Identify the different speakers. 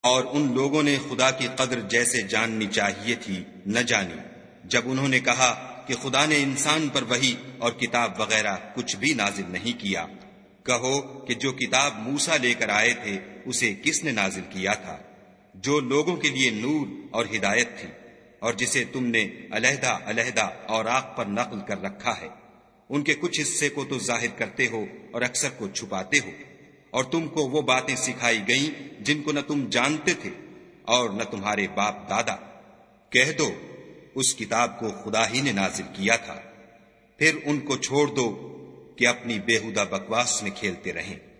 Speaker 1: और उन लोगों ने खुदा की कद्र जैसे जाननी चाहिए थी न जानी, जब उन्होंने कहा कि खुदा ने इंसान पर वही और किताब वगैरह कुछ भी नाजिल नहीं किया। कहो कि जो किताब मूसा लेकर आए थे उसे किसने नाजिल किया था, जो लोगों के लिए नूर और हिदायत थी, और जिसे तुमने अलहदा अलहदा औराक पर नकल कर रखा है। उनके कुछ हिस्से को तो जाहिर करते हो और अक्सर को छुपाते हो, और तुमको वो बातें सिखाई गईं जिनको न तुम जानते थे और न तुम्हारे बाप दादा। कह दो उस किताब को खुदा ही ने नाजिल किया था। फिर उनको छोड़ दो कि अपनी बेहुदा बकवास में खेलते रहें।